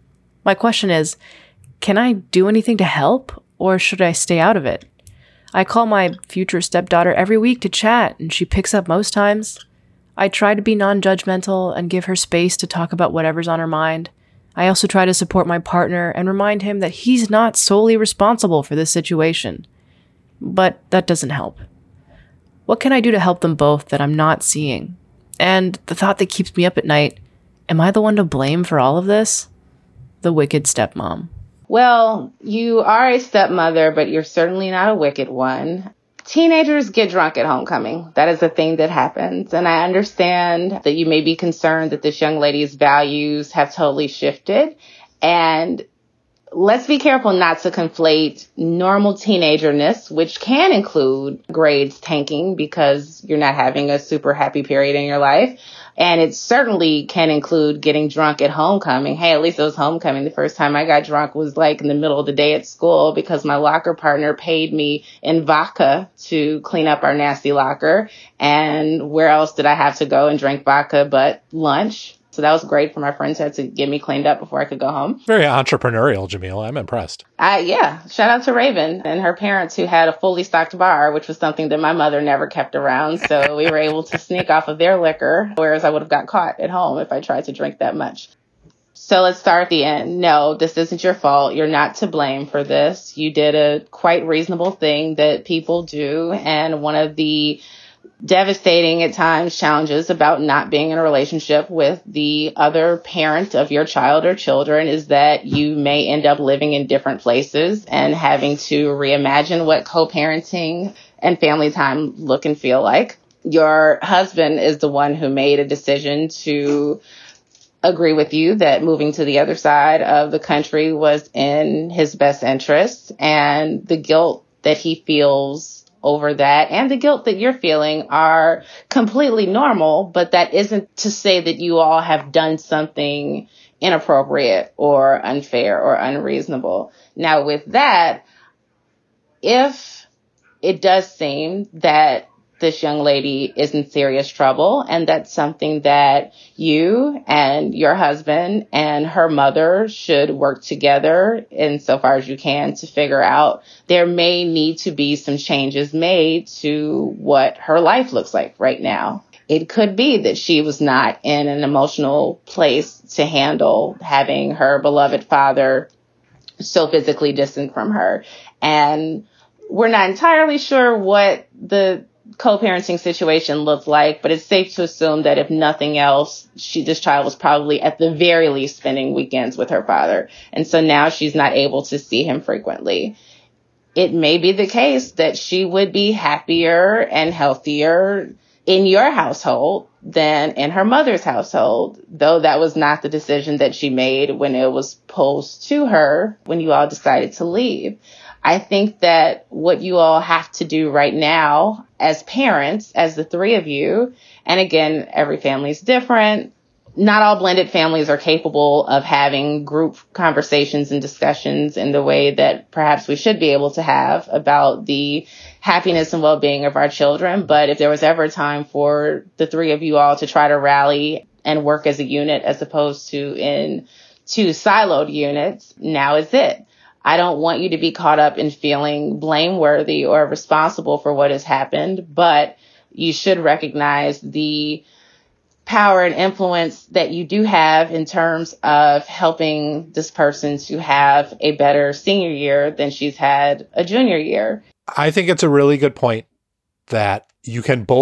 My question is, can I do anything to help, or should I stay out of it? I call my future stepdaughter every week to chat, and she picks up most times. I try to be non-judgmental and give her space to talk about whatever's on her mind. I also try to support my partner and remind him that he's not solely responsible for this situation. But that doesn't help. What can I do to help them both that I'm not seeing? And the thought that keeps me up at night, am I the one to blame for all of this? The wicked stepmom. Well, you are a stepmother, but you're certainly not a wicked one. Teenagers get drunk at homecoming. That is a thing that happens. And I understand that you may be concerned that this young lady's values have totally shifted. And let's be careful not to conflate normal teenagerness, which can include grades tanking because you're not having a super happy period in your life. And it certainly can include getting drunk at homecoming. Hey, at least it was homecoming. The first time I got drunk was like in the middle of the day at school because my locker partner paid me in vodka to clean up our nasty locker. And where else did I have to go and drink vodka but lunch? So that was great for my friends who had to get me cleaned up before I could go home. Very entrepreneurial, Jamila. I'm impressed. Yeah. Shout out to Raven and her parents who had a fully stocked bar, which was something that my mother never kept around. So we were able to sneak off of their liquor, whereas I would have got caught at home if I tried to drink that much. So let's start at the end. No, this isn't your fault. You're not to blame for this. You did a quite reasonable thing that people do. And one of the devastating at times challenges about not being in a relationship with the other parent of your child or children is that you may end up living in different places and having to reimagine what co-parenting and family time look and feel like. Your husband is the one who made a decision to agree with you that moving to the other side of the country was in his best interest, and the guilt that he feels over that and the guilt that you're feeling are completely normal, but that isn't to say that you all have done something inappropriate or unfair or unreasonable. Now, with that, if it does seem that this young lady is in serious trouble, and that's something that you and your husband and her mother should work together insofar as you can to figure out, there may need to be some changes made to what her life looks like right now. It could be that she was not in an emotional place to handle having her beloved father so physically distant from her. And we're not entirely sure what the co-parenting situation looked like, but it's safe to assume that if nothing else, this child was probably at the very least spending weekends with her father. And so now she's not able to see him frequently. It may be the case that she would be happier and healthier in your household than in her mother's household, though that was not the decision that she made when it was posed to her when you all decided to leave. I think that what you all have to do right now as parents, as the three of you, and again, every family is different. Not all blended families are capable of having group conversations and discussions in the way that perhaps we should be able to have about the happiness and well-being of our children. But if there was ever a time for the three of you all to try to rally and work as a unit as opposed to in two siloed units, now is it. I don't want you to be caught up in feeling blameworthy or responsible for what has happened, but you should recognize the power and influence that you do have in terms of helping this person to have a better senior year than she's had a junior year. I think it's a really good point that you can both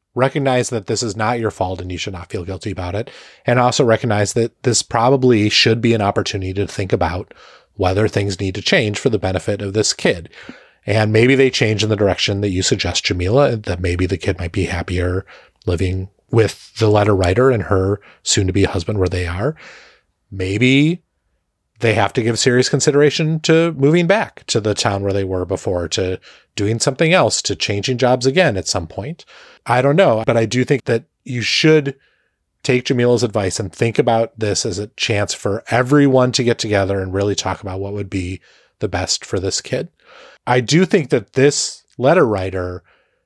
recognize that this is not your fault and you should not feel guilty about it. And also recognize that this probably should be an opportunity to think about whether things need to change for the benefit of this kid. And maybe they change in the direction that you suggest, Jamila, that maybe the kid might be happier living with the letter writer and her soon-to-be husband where they are. Maybe they have to give serious consideration to moving back to the town where they were before, to doing something else, to changing jobs again at some point. I don't know, but I do think that you should take Jamila's advice and think about this as a chance for everyone to get together and really talk about what would be the best for this kid. I do think that this letter writer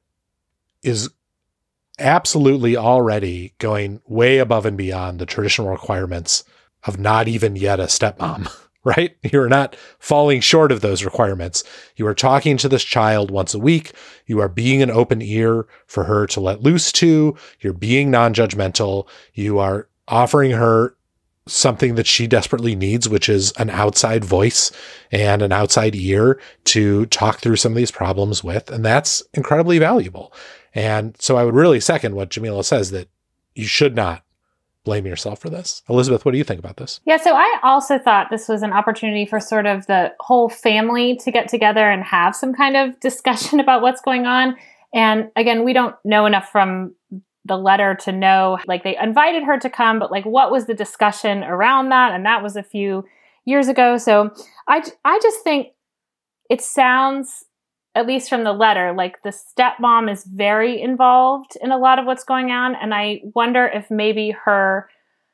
is absolutely already going way above and beyond the traditional requirements of not even yet a stepmom, right? You're not falling short of those requirements. You are talking to this child once a week. You are being an open ear for her to let loose to. You're being non-judgmental. You are offering her something that she desperately needs, which is an outside voice and an outside ear to talk through some of these problems with. And that's incredibly valuable. And so I would really second what Jamila says, that you should not blame yourself for this. Elizabeth, what do you think about this? Yeah, so I also thought this was an opportunity for sort of the whole family to get together and have some kind of discussion about what's going on. And again, we don't know enough from the letter to know, like, they invited her to come, but like, what was the discussion around that? And that was a few years ago. So I just think it sounds, at least from the letter, like the stepmom is very involved in a lot of what's going on. And I wonder if maybe her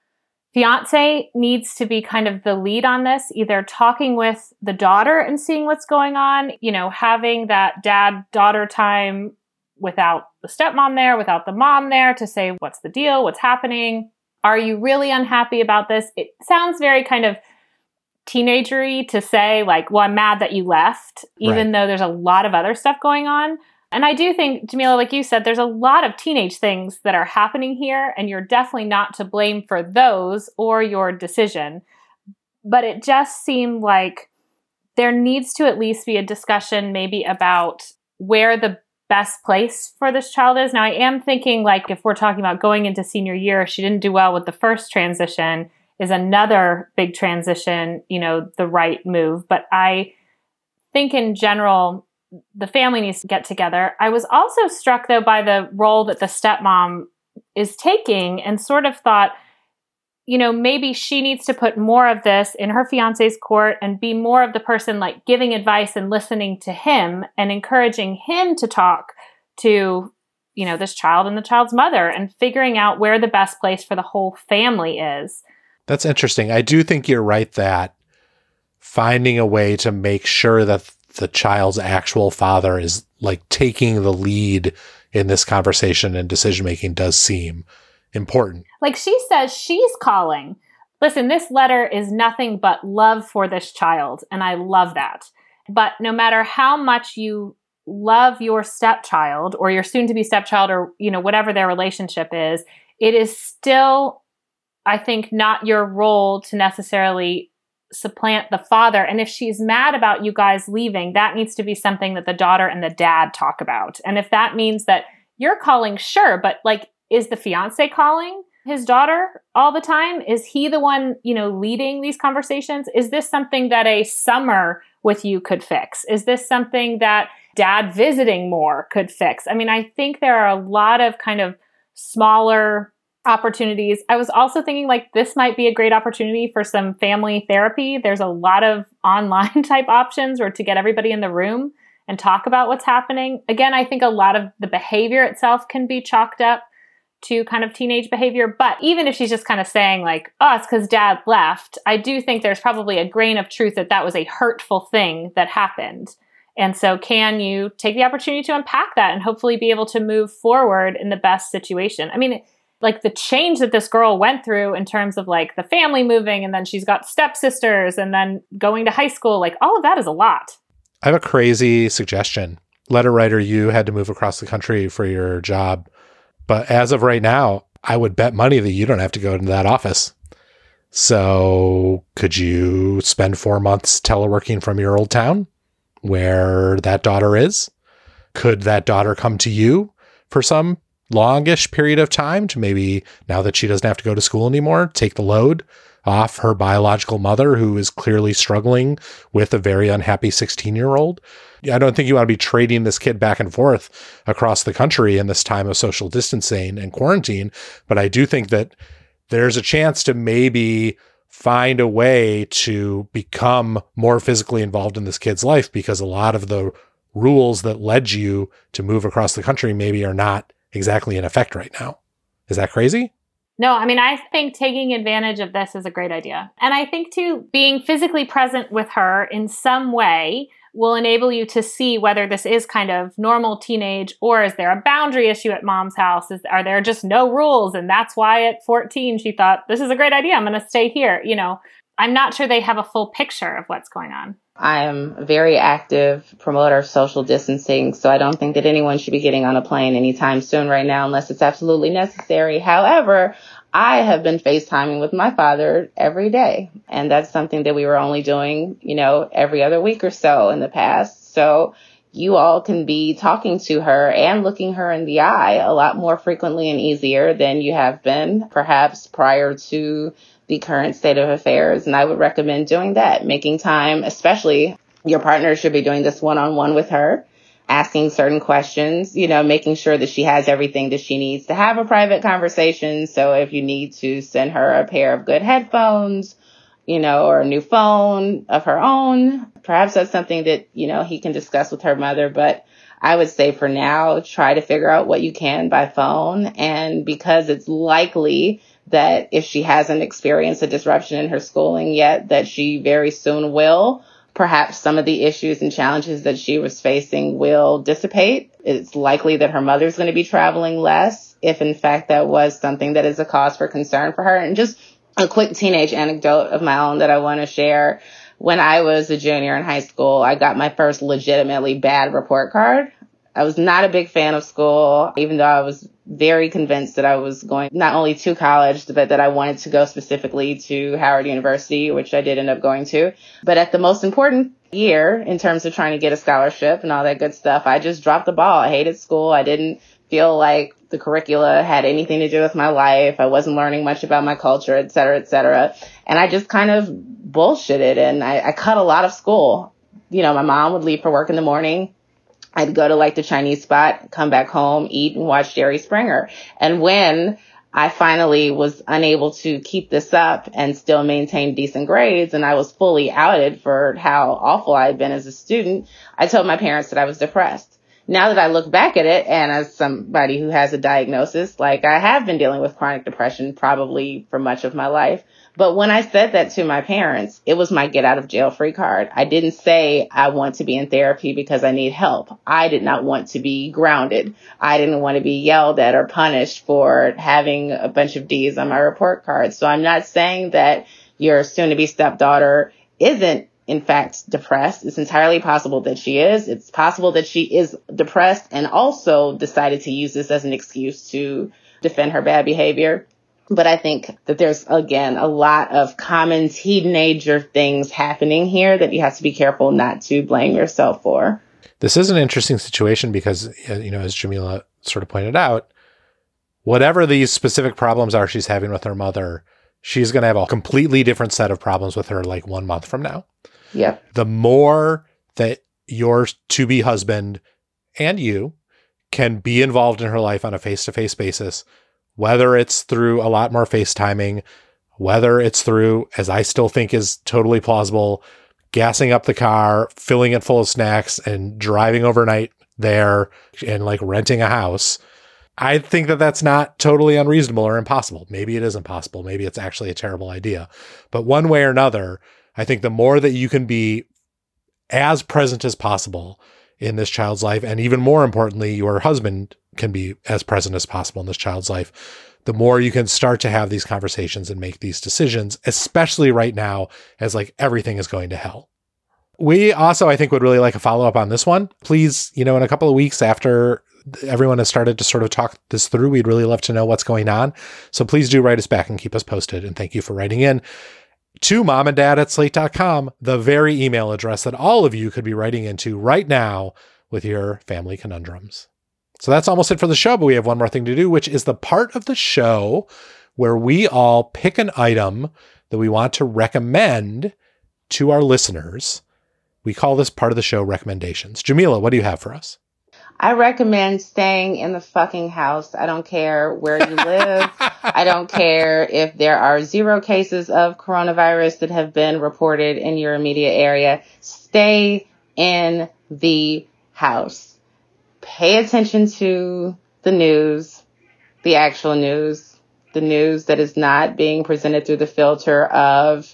fiance needs to be kind of the lead on this, either talking with the daughter and seeing what's going on, you know, having that dad-daughter time without the stepmom there, without the mom there to say, what's the deal? What's happening? Are you really unhappy about this? It sounds very kind of teenagery to say, like, well, I'm mad that you left, even though there's a lot of other stuff going on. And I do think, Jamila, like you said, there's a lot of teenage things that are happening here, and you're definitely not to blame for those or your decision. But it just seemed like there needs to at least be a discussion maybe about where the best place for this child is. Now, I am thinking, like, if we're talking about going into senior year, she didn't do well with the first transition, is another big transition, you know, the right move. But I think in general, the family needs to get together. I was also struck, though, by the role that the stepmom is taking, and sort of thought, you know, maybe she needs to put more of this in her fiance's court and be more of the person, like, giving advice and listening to him and encouraging him to talk to, you know, this child and the child's mother, and figuring out where the best place for the whole family is. That's interesting. I do think you're right that finding a way to make sure that the child's actual father is, like, taking the lead in this conversation and decision-making does seem important. Like, she says she's calling. Listen, this letter is nothing but love for this child, and I love that. But no matter how much you love your stepchild or your soon-to-be stepchild, or, you know, whatever their relationship is, it is still, I think, not your role to necessarily supplant the father. And if she's mad about you guys leaving, that needs to be something that the daughter and the dad talk about. And if that means that you're calling, sure, but, like, is the fiance calling his daughter all the time? Is he the one, you know, leading these conversations? Is this something that a summer with you could fix? Is this something that dad visiting more could fix? I mean, I think there are a lot of kind of smaller opportunities. I was also thinking, like, this might be a great opportunity for some family therapy. There's a lot of online type options, or to get everybody in the room and talk about what's happening. Again, I think a lot of the behavior itself can be chalked up to kind of teenage behavior. But even if she's just kind of saying, like, oh, it's because dad left, I do think there's probably a grain of truth that that was a hurtful thing that happened. And so can you take the opportunity to unpack that and hopefully be able to move forward in the best situation? I mean, like, the change that this girl went through in terms of, like, the family moving, and then she's got stepsisters, and then going to high school, like, all of that is a lot. I have a crazy suggestion. Letter writer, you had to move across the country for your job. But as of right now, I would bet money that you don't have to go into that office. So could you spend 4 months teleworking from your old town where that daughter is? Could that daughter come to you for some longish period of time to maybe, now that she doesn't have to go to school anymore, take the load off her biological mother, who is clearly struggling with a very unhappy 16-year-old. I don't think you want to be trading this kid back and forth across the country in this time of social distancing and quarantine. But I do think that there's a chance to maybe find a way to become more physically involved in this kid's life, because a lot of the rules that led you to move across the country maybe are not exactly in effect right now. Is that crazy? No, I mean, I think taking advantage of this is a great idea. And I think, too, being physically present with her in some way will enable you to see whether this is kind of normal teenage, or is there a boundary issue at mom's house? Are there just no rules? And that's why at 14, she thought, this is a great idea. I'm going to stay here. You know, I'm not sure they have a full picture of what's going on. I am a very active promoter of social distancing, so I don't think that anyone should be getting on a plane anytime soon right now unless it's absolutely necessary. However, I have been FaceTiming with my father every day, and that's something that we were only doing, every other week or so in the past. So you all can be talking to her and looking her in the eye a lot more frequently and easier than you have been, perhaps prior to the current state of affairs. And I would recommend doing that, making time, especially your partner should be doing this one-on-one with her, asking certain questions, making sure that she has everything that she needs to have a private conversation. So if you need to send her a pair of good headphones, or a new phone of her own, perhaps that's something that, he can discuss with her mother. But I would say for now, try to figure out what you can by phone. And because it's likely that if she hasn't experienced a disruption in her schooling yet, that she very soon will, perhaps some of the issues and challenges that she was facing will dissipate. It's likely that her mother's going to be traveling less, if in fact that was something that is a cause for concern for her. And just a quick teenage anecdote of my own that I want to share. When I was a junior in high school, I got my first legitimately bad report card. I was not a big fan of school, even though I was very convinced that I was going not only to college, but that I wanted to go specifically to Howard University, which I did end up going to. But at the most important year, in terms of trying to get a scholarship and all that good stuff, I just dropped the ball. I hated school. I didn't feel like the curricula had anything to do with my life. I wasn't learning much about my culture, et cetera, et cetera. And I just kind of bullshitted, and I cut a lot of school. My mom would leave for work in the morning. I'd go to the Chinese spot, come back home, eat, and watch Jerry Springer. And when I finally was unable to keep this up and still maintain decent grades, and I was fully outed for how awful I had been as a student, I told my parents that I was depressed. Now that I look back at it, and as somebody who has a diagnosis, I have been dealing with chronic depression probably for much of my life. But when I said that to my parents, it was my get out of jail free card. I didn't say I want to be in therapy because I need help. I did not want to be grounded. I didn't want to be yelled at or punished for having a bunch of D's on my report card. So I'm not saying that your soon-to-be stepdaughter isn't, in fact, depressed. It's entirely possible that she is. It's possible that she is depressed and also decided to use this as an excuse to defend her bad behavior. But I think that there's, again, a lot of common teenager things happening here that you have to be careful not to blame yourself for. This is an interesting situation because, as Jamila sort of pointed out, whatever these specific problems are she's having with her mother, she's going to have a completely different set of problems with her 1 month from now. Yep. The more that your to-be husband and you can be involved in her life on a face-to-face basis, whether it's through a lot more FaceTiming, whether it's through, as I still think is totally plausible, gassing up the car, filling it full of snacks, and driving overnight there and renting a house. I think that that's not totally unreasonable or impossible. Maybe it is impossible. Maybe it's actually a terrible idea. But one way or another, I think the more that you can be as present as possible in this child's life, and even more importantly, your husband can be as present as possible in this child's life, the more you can start to have these conversations and make these decisions, especially right now as everything is going to hell. We also, I think, would really like a follow-up on this one. Please, in a couple of weeks after everyone has started to sort of talk this through, we'd really love to know what's going on. So please do write us back and keep us posted. And thank you for writing in to momanddad@slate.com, the very email address that all of you could be writing into right now with your family conundrums. So that's almost it for the show, but we have one more thing to do, which is the part of the show where we all pick an item that we want to recommend to our listeners. We call this part of the show recommendations. Jamila, what do you have for us? I recommend staying in the fucking house. I don't care where you live. I don't care if there are 0 cases of coronavirus that have been reported in your immediate area. Stay in the house. Pay attention to the news, the actual news, the news that is not being presented through the filter of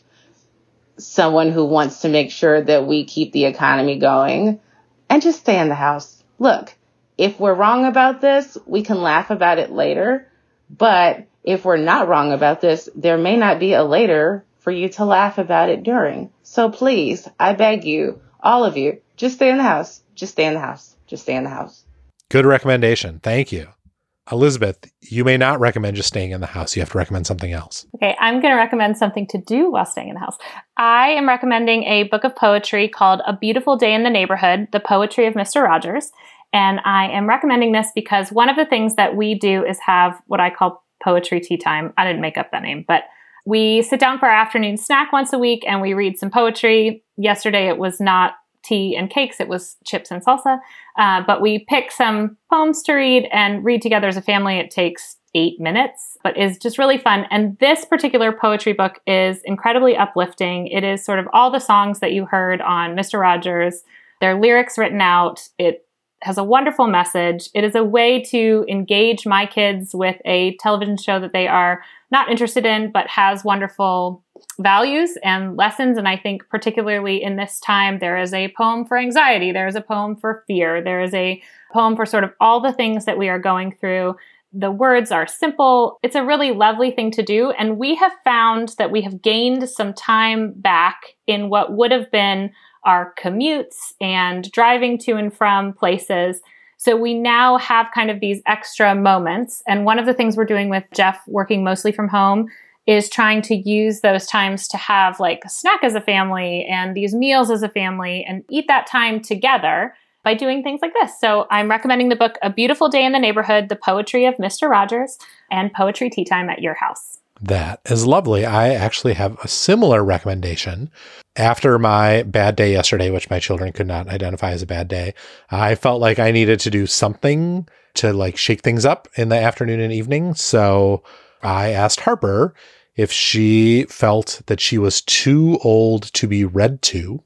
someone who wants to make sure that we keep the economy going, and just stay in the house. Look, if we're wrong about this, we can laugh about it later. But if we're not wrong about this, there may not be a later for you to laugh about it during. So please, I beg you, all of you, just stay in the house. Just stay in the house. Just stay in the house. Good recommendation. Thank you. Elizabeth, you may not recommend just staying in the house. You have to recommend something else. Okay, I'm going to recommend something to do while staying in the house. I am recommending a book of poetry called A Beautiful Day in the Neighborhood, The Poetry of Mr. Rogers. And I am recommending this because one of the things that we do is have what I call poetry tea time. I didn't make up that name, but we sit down for our afternoon snack once a week and we read some poetry. Yesterday, it was not tea and cakes, it was chips and salsa. But we pick some poems to read and read together as a family. It takes 8 minutes, but is just really fun. And this particular poetry book is incredibly uplifting. It is sort of all the songs that you heard on Mr. Rogers, their lyrics written out. It has a wonderful message. It is a way to engage my kids with a television show that they are not interested in, but has wonderful values and lessons. And I think particularly in this time, there is a poem for anxiety. There is a poem for fear. There is a poem for sort of all the things that we are going through. The words are simple. It's a really lovely thing to do. And we have found that we have gained some time back in what would have been our commutes and driving to and from places. So we now have kind of these extra moments. And one of the things we're doing with Jeff working mostly from home is trying to use those times to have like a snack as a family and these meals as a family and eat that time together by doing things like this. So I'm recommending the book, A Beautiful Day in the Neighborhood, The Poetry of Mr. Rogers, and Poetry Tea Time at your house. That is lovely. I actually have a similar recommendation. After my bad day yesterday, which my children could not identify as a bad day, I felt like I needed to do something to like shake things up in the afternoon and evening. So I asked Harper if she felt that she was too old to be read to.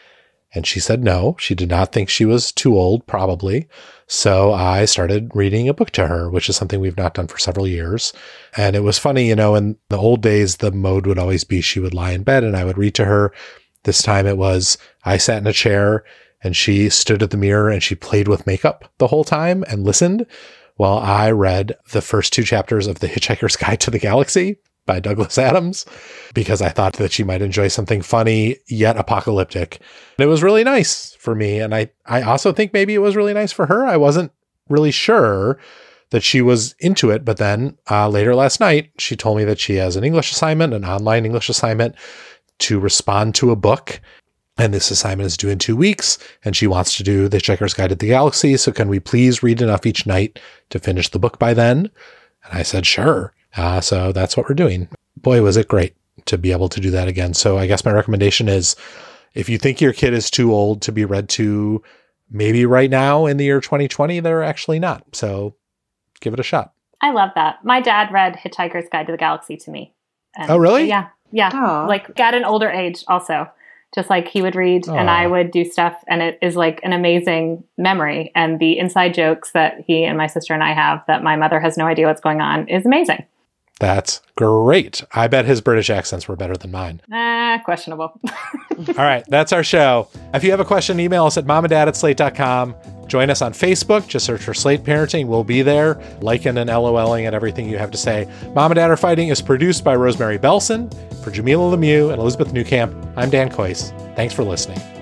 And she said no, she did not think she was too old, probably. So I started reading a book to her, which is something we've not done for several years. And it was funny, you know, in the old days, the mode would always be she would lie in bed and I would read to her. This time it was I sat in a chair and she stood at the mirror and she played with makeup the whole time and listened while I read the first 2 chapters of The Hitchhiker's Guide to the Galaxy by Douglas Adams, because I thought that she might enjoy something funny yet apocalyptic. And it was really nice for me. And I also think maybe it was really nice for her. I wasn't really sure that she was into it. But then later last night, she told me that she has an English assignment, an online English assignment to respond to a book. And this assignment is due in 2 weeks. And she wants to do The Hitchhiker's Guide to the Galaxy. So can we please read enough each night to finish the book by then? And I said, sure. So that's what we're doing. Boy, was it great to be able to do that again. So I guess my recommendation is if you think your kid is too old to be read to, maybe right now in the year 2020, they're actually not. So give it a shot. I love that. My dad read Hitchhiker's Guide to the Galaxy to me. And oh, really? Yeah. Aww. Like at an older age also. Just like he would read and I would do stuff. And it is like an amazing memory. And the inside jokes that he and my sister and I have that my mother has no idea what's going on is amazing. That's great. I bet his British accents were better than mine. Questionable. All right. That's our show. If you have a question, email us at momanddad@slate.com. Join us on Facebook. Just search for Slate Parenting. We'll be there, liking and LOLing at everything you have to say. Mom and Dad Are Fighting is produced by Rosemary Belson. For Jamila Lemieux and Elizabeth Newcamp, I'm Dan Kois. Thanks for listening.